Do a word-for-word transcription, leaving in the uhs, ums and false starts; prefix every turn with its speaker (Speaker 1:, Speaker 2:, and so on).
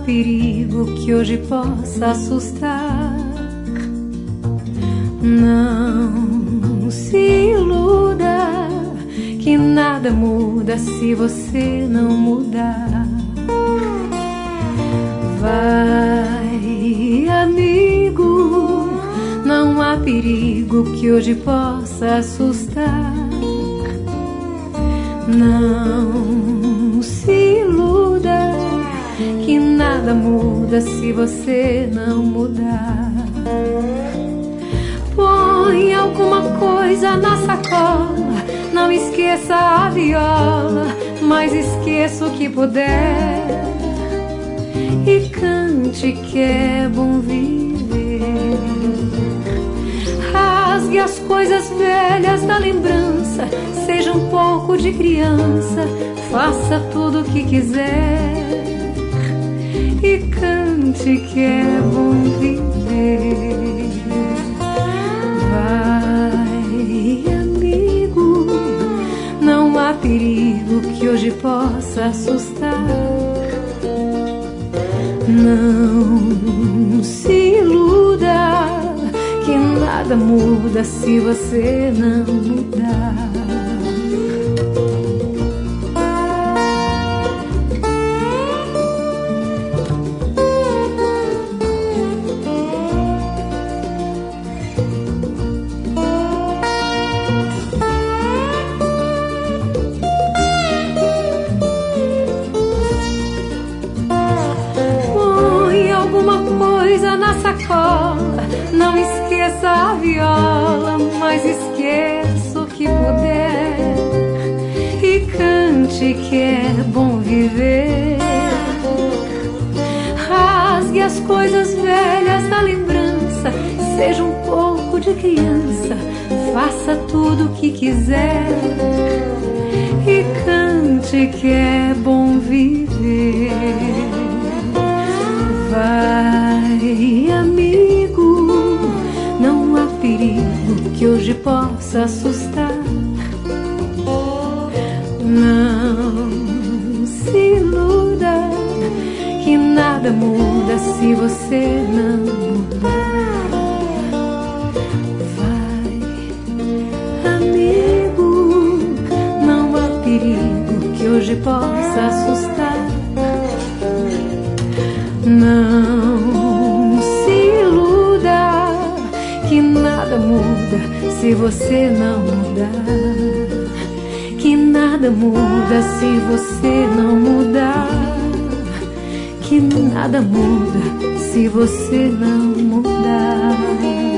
Speaker 1: perigo que hoje possa assustar. Não se iluda que nada muda se você não mudar. Vai, amigo, não há perigo que hoje possa assustar. Não se iluda que nada muda se você não mudar. Põe alguma coisa na sacola, não esqueça a viola, mas esqueça o que puder. E cante que é bom viver. Rasgue as coisas velhas da lembrança, seja um pouco de criança, faça tudo o que quiser. E cante que é bom viver. Vai, amigo, não há perigo que hoje possa assustar. Não se iluda que nada muda se você não mudar. Na sacola, não esqueça a viola, mas esqueça o que puder. E cante que é bom viver. Rasgue as coisas velhas da lembrança, seja um pouco de criança, faça tudo o que quiser. E cante que é bom viver. Vai, amigo, não há perigo que hoje possa assustar. Não se iluda que nada muda se você não mudar. Vai, amigo, não há perigo que hoje possa assustar. Não se iluda que nada muda se você não mudar. Que nada muda se você não mudar. Que nada muda se você não mudar.